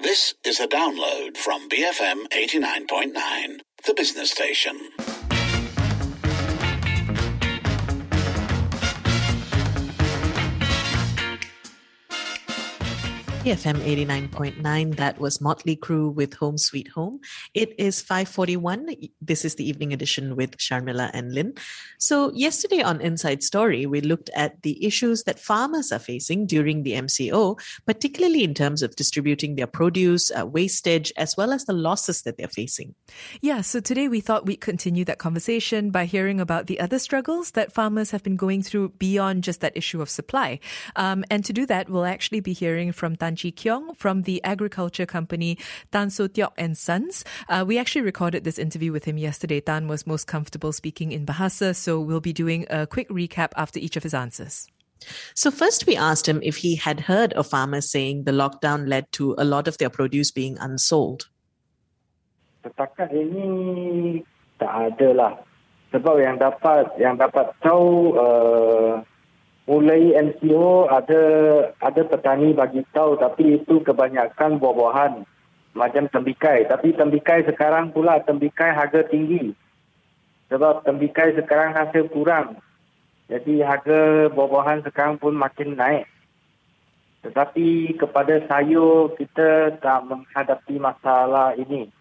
This is a download from BFM 89.9, the business station. BFM 89.9, that was Motley Crue with Home Sweet Home. It is 5:41. This is the evening edition with Sharmila and Lynn. So yesterday on Inside Story, we looked at the issues that farmers are facing during the MCO, particularly in terms of distributing their produce, wastage, as well as the losses that they're facing. Yeah, so today we thought we'd continue that conversation by hearing about the other struggles that farmers have been going through beyond just that issue of supply. And to do that, we'll actually be hearing from Tan Chi Kiong from the agriculture company Tan So Tiok and Sons. We actually recorded this interview with him yesterday. Tan was most comfortable speaking in Bahasa, so we'll be doing a quick recap after each of his answers. So first we asked him if he had heard of farmers saying the lockdown led to a lot of their produce being unsold. Setakat ini tak ada lah. Sebab yang dapat tahu mulai MCO ada petani bagi tahu, tapi itu kebanyakan buah-buahan macam tembikai. Tapi tembikai sekarang pula harga tinggi. Sebab tembikai sekarang hasil kurang. Jadi harga buah-buahan sekarang pun makin naik. Tetapi kepada sayur kita tak menghadapi masalah ini.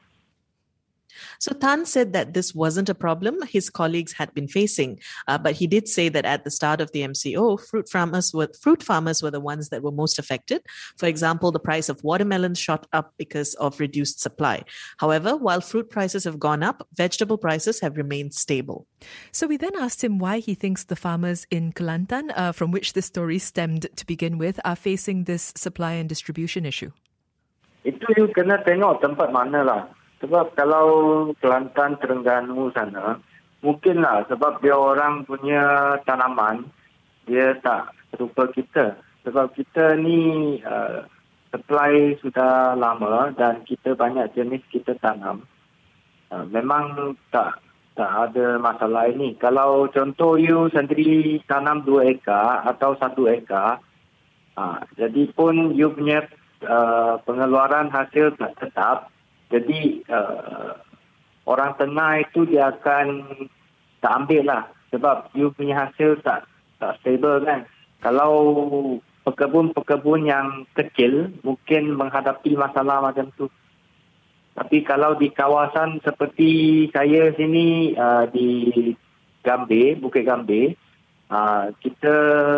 So Tan said that this wasn't a problem his colleagues had been facing, but he did say that at the start of the MCO, fruit farmers were the ones that were most affected. For example, the price of watermelons shot up because of reduced supply. However, while fruit prices have gone up, vegetable prices have remained stable. So we then asked him why he thinks the farmers in Kelantan, from which this story stemmed to begin with, are facing this supply and distribution issue. Itu you kena tengok tempat mana lah. Sebab kalau Kelantan, Terengganu sana, mungkinlah sebab dia orang punya tanaman, dia tak serupa kita. Sebab kita ni supply sudah lama dan kita banyak jenis kita tanam. Memang tak ada masalah ini. Kalau contoh you sendiri tanam 2 ekar atau 1 ekar, jadi pun you punya pengeluaran hasil tak tetap. Jadi orang tengah itu dia akan tak ambil lah. Sebab you punya hasil tak stable kan. Kalau pekebun-pekebun yang kecil mungkin menghadapi masalah macam tu. Tapi kalau di kawasan seperti saya sini di Gambir, Bukit Gambir, kita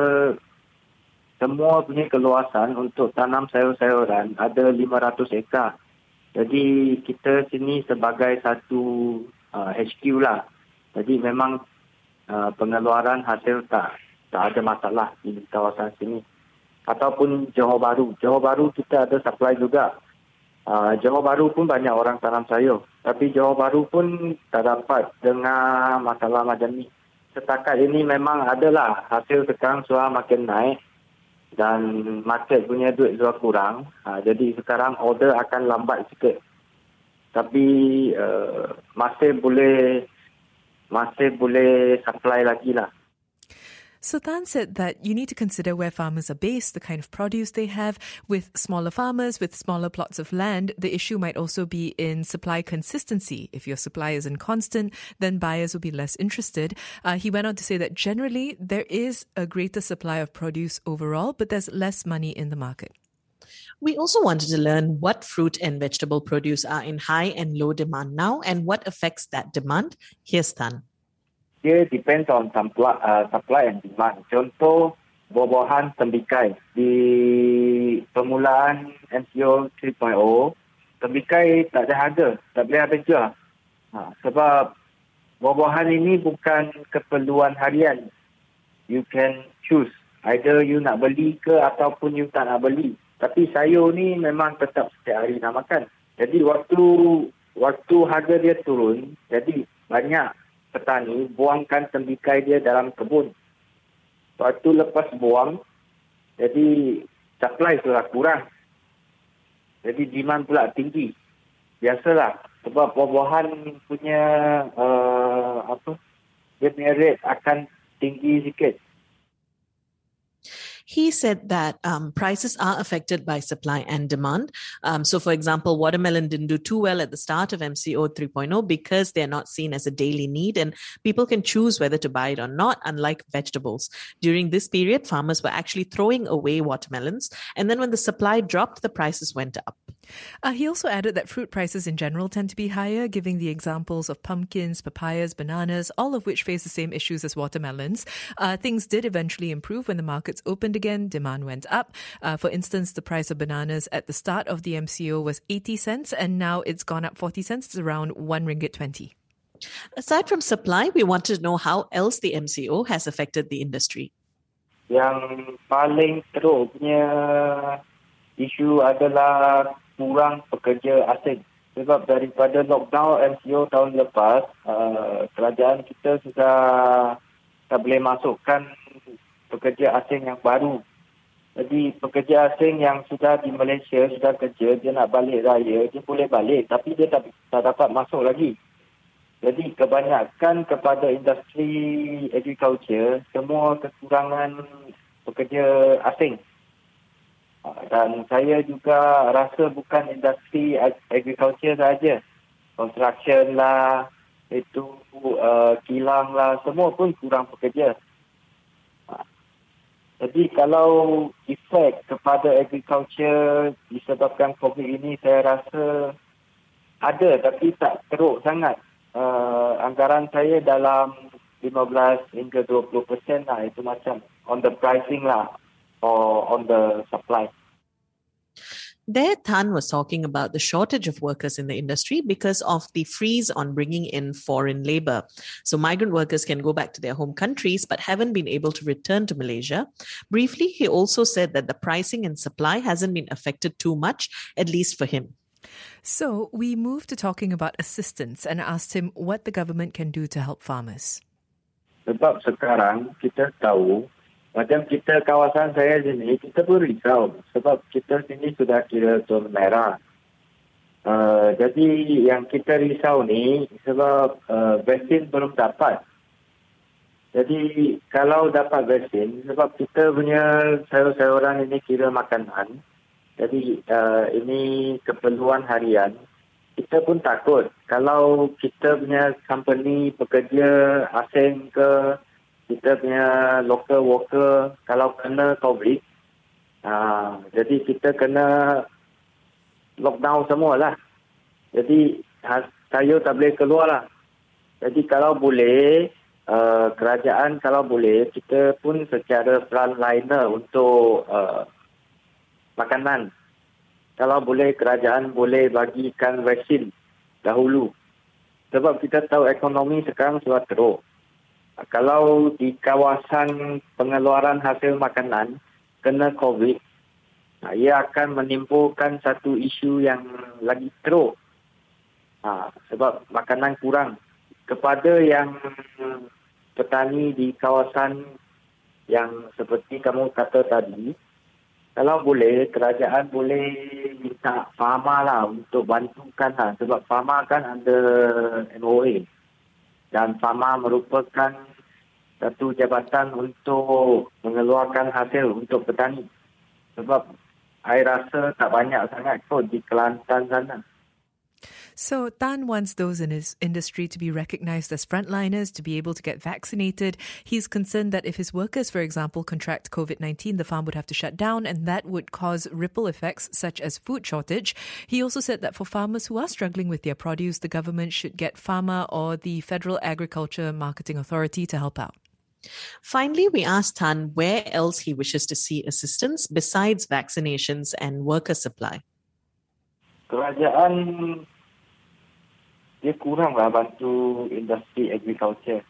semua punya keluasan untuk tanam sayur-sayuran ada 500 ekar. Jadi kita sini sebagai satu HQ lah. Jadi memang pengeluaran hasil tak ada masalah di kawasan sini. Ataupun Johor Bahru. Johor Bahru kita ada supply juga. Johor Bahru pun banyak orang tanam sayur. Tapi Johor Bahru pun tak dapat dengar masalah macam ni. Setakat ini memang adalah hasil sekarang sudah makin naik. Dan market punya duit sudah kurang. Jadi sekarang order akan lambat sikit. Tapi masih boleh supply lagi lah. So Tan said that you need to consider where farmers are based, the kind of produce they have. With smaller farmers, with smaller plots of land, the issue might also be in supply consistency. If your supply isn't constant, then buyers will be less interested. He went on to say that generally there is a greater supply of produce overall, but there's less money in the market. We also wanted to learn what fruit and vegetable produce are in high and low demand now and what affects that demand. Here's Tan. Dia depends on supply and demand. Contoh, buah-buahan tembikai. Di permulaan MCO 3.0, tembikai tak ada harga, tak boleh habis jual. Sebab buah-buahan ini bukan keperluan harian. You can choose. Either you nak beli ke ataupun you tak nak beli. Tapi sayur ni memang tetap setiap hari nak makan. Jadi waktu harga dia turun, jadi banyak petani buangkan tembikai dia dalam kebun. Waktu lepas buang, jadi supply sudah kurang. Jadi demand pula tinggi. Biasalah, sebab buah-buahan punya dia punya rate akan tinggi sikit. He said that prices are affected by supply and demand. So, for example, watermelon didn't do too well at the start of MCO 3.0 because they're not seen as a daily need and people can choose whether to buy it or not, unlike vegetables. During this period, farmers were actually throwing away watermelons. And then when the supply dropped, the prices went up. He also added that fruit prices in general tend to be higher, giving the examples of pumpkins, papayas, bananas, all of which face the same issues as watermelons. Things did eventually improve when the markets opened again. Demand went up. For instance, the price of bananas at the start of the MCO was 80 cents and now it's gone up 40 cents. It's around 1 ringgit 20. Aside from supply, we wanted to know how else the MCO has affected the industry. Yang paling teruk punya isu adalah kurang pekerja asing. Sebab daripada lockdown MCO tahun lepas, kerajaan kita sudah tak boleh masukkan pekerja asing yang baru. Jadi pekerja asing yang sudah di Malaysia, sudah kerja, dia nak balik raya, dia boleh balik tapi dia tak dapat masuk lagi. Jadi kebanyakan kepada industri agriculture, semua kekurangan pekerja asing. Dan saya juga rasa bukan industri agriculture saja. Construction lah, itu kilang lah, semua pun kurang pekerja. Jadi kalau efek kepada agriculture disebabkan COVID ini, saya rasa ada tapi tak teruk sangat. Anggaran saya dalam 15 hingga 20% lah, itu macam on the pricing lah. Or on the supply. There, Tan was talking about the shortage of workers in the industry because of the freeze on bringing in foreign labor. So migrant workers can go back to their home countries but haven't been able to return to Malaysia. Briefly, he also said that the pricing and supply hasn't been affected too much, at least for him. So we moved to talking about assistance and asked him what the government can do to help farmers. Sebab sekarang kita tahu, macam kita kawasan saya sini, kita pun risau. Sebab kita sini sudah kira zon merah. Jadi yang kita risau ni sebab vaksin belum dapat. Jadi kalau dapat vaksin, sebab kita punya sayur-sayuran ini kira makanan. Jadi ini keperluan harian. Kita pun takut kalau kita punya company pekerja asing ke, kita punya local worker kalau kena COVID, jadi kita kena lockdown semualah. Jadi sayur tak boleh keluar lah. Jadi kalau boleh, kerajaan kalau boleh, kita pun secara frontliner untuk makanan. Kalau boleh, kerajaan boleh bagikan vaksin dahulu. Sebab kita tahu ekonomi sekarang sudah teruk. Kalau di kawasan pengeluaran hasil makanan kena COVID, ia akan menimbulkan satu isu yang lagi teruk. Sebab makanan kurang. Kepada yang petani di kawasan yang seperti kamu kata tadi, kalau boleh, kerajaan boleh minta farma lah untuk bantukan lah. Sebab farma kan ada MOA. Dan farma merupakan satu jabatan untuk mengeluarkan hasil untuk petani. Sebab saya rasa tak banyak sangat kot di Kelantan sana. So Tan wants those in his industry to be recognized as frontliners, to be able to get vaccinated. He's concerned that if his workers, for example, contract COVID-19, the farm would have to shut down and that would cause ripple effects such as food shortage. He also said that for farmers who are struggling with their produce, the government should get FAMA or the Federal Agriculture Marketing Authority to help out. Finally, we asked Tan where else he wishes to see assistance besides vaccinations and worker supply. Kerajaan dia kuranglah bantu industri agriculture.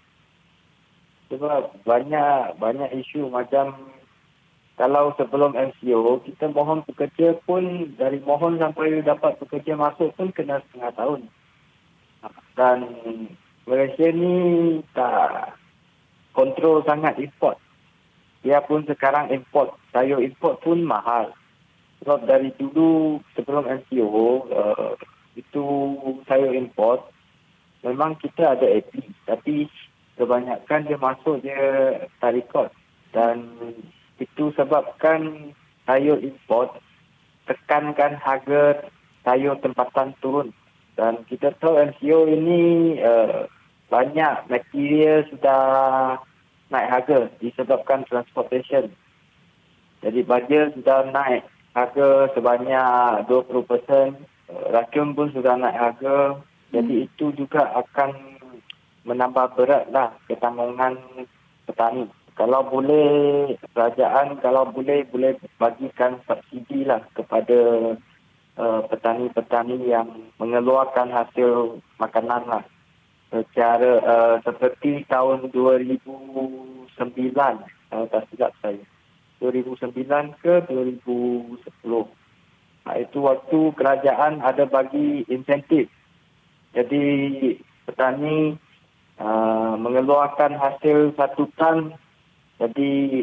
Sebab banyak isu macam kalau sebelum MCO kita mohon pekerja pun dari mohon sampai dapat pekerja masuk pun kena setengah tahun. Dan Malaysia ni tak kontrol sangat import. Dia pun sekarang import, sayur import pun mahal. Sebab dari dulu sebelum MCO itu sayur import, memang kita ada AP, tapi kebanyakan dia masuk dia tak record. Dan kita itu sebabkan sayur import tekankan harga sayur tempatan turun. Dan kita tahu MCO ini banyak material sudah naik harga disebabkan transportation. Jadi baja sudah naik harga sebanyak 20%, racun pun sudah naik harga. Jadi itu juga akan menambah beratlah ketanggungan petani. Kalau boleh kerajaan boleh bagikan subsidi lah kepada petani-petani yang mengeluarkan hasil makanan lah. Secara seperti tahun 2009, tak silap saya. 2009 ke 2010. Itu waktu kerajaan ada bagi insentif. Jadi petani mengeluarkan hasil 1 tan. Jadi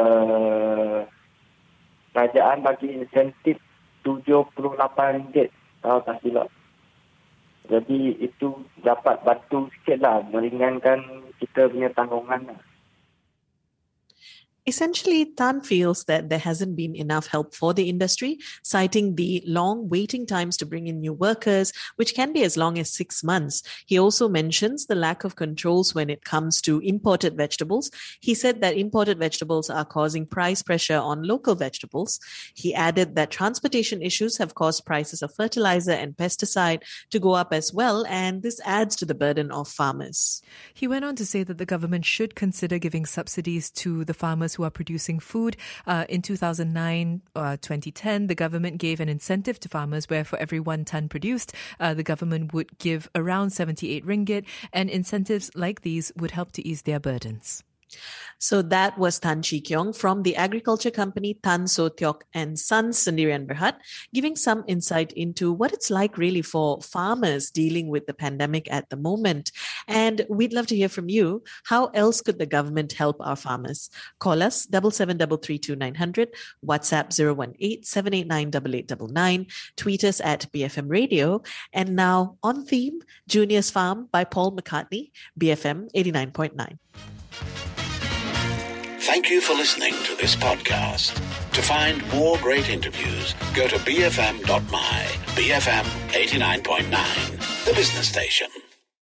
kerajaan bagi insentif RM78 kalau tak silap. Jadi itu dapat bantu sikitlah meringankan kita punya tanggungan. Essentially, Tan feels that there hasn't been enough help for the industry, citing the long waiting times to bring in new workers, which can be as long as 6 months. He also mentions the lack of controls when it comes to imported vegetables. He said that imported vegetables are causing price pressure on local vegetables. He added that transportation issues have caused prices of fertilizer and pesticide to go up as well, and this adds to the burden of farmers. He went on to say that the government should consider giving subsidies to the farmers who are producing food. In 2009-2010, the government gave an incentive to farmers where for every 1 ton produced, the government would give around 78 ringgit, and incentives like these would help to ease their burdens. So that was Tan Chi Kiong from the agriculture company Tan So Teok and Sons Sendirian Berhad, giving some insight into what it's like really for farmers dealing with the pandemic at the moment. And we'd love to hear from you. How else could the government help our farmers? Call us 77332900, WhatsApp 018-789-8899, tweet us at BFM Radio. And now on theme, Junior's Farm by Paul McCartney, BFM 89.9. Thank you for listening to this podcast. To find more great interviews, go to bfm.my, BFM 89.9, the business station.